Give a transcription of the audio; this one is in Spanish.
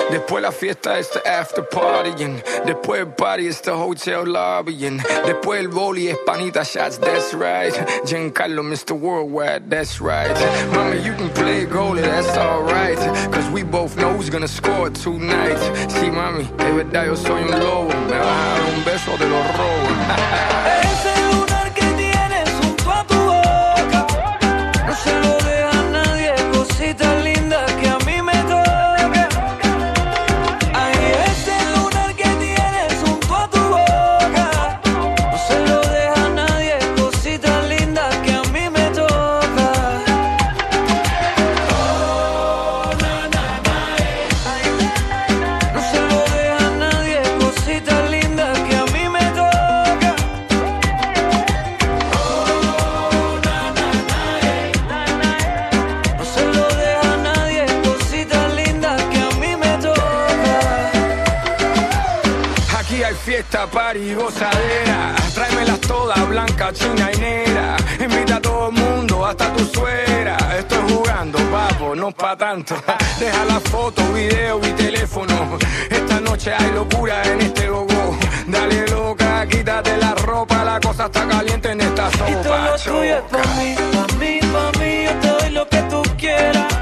Después la fiesta es the after partying. Después el party es the hotel lobbying. Después el boli es panita shots, that's right. Giancarlo, Mr. Worldwide, that's right. Mami, you can play goalie, that's alright. Cause we both know who's gonna score tonight. Sí, mami, de verdad yo soy un lobo. Me vas a dar un beso, te lo robo. Ese lunar que tienes junto a tu boca, no se lo deja a nadie, cosita linda que a mí me toca. Ay, ese lunar que tienes junto a tu boca, no se lo deja a nadie, cosita linda que a mí me toca. Oh, na, na, na, ay, no se lo deja a nadie, cosita linda que a mí me toca. No se lo deja a nadie, cosita linda que a mí me toca. Aquí hay fiesta, party, gozadera. Tráemelas todas, blanca, china y negra. Invita a todo el mundo, hasta tu suegra. Estoy jugando, papo, no pa' tanto. Deja la foto, video y teléfono. Esta noche hay locura en este gogo. Dale loca, quítate la ropa. La cosa está caliente en esta sopa. Y todo lo tuyo es pa' mí, pa' mí, pa' mí. Yo te doy lo que tú quieras.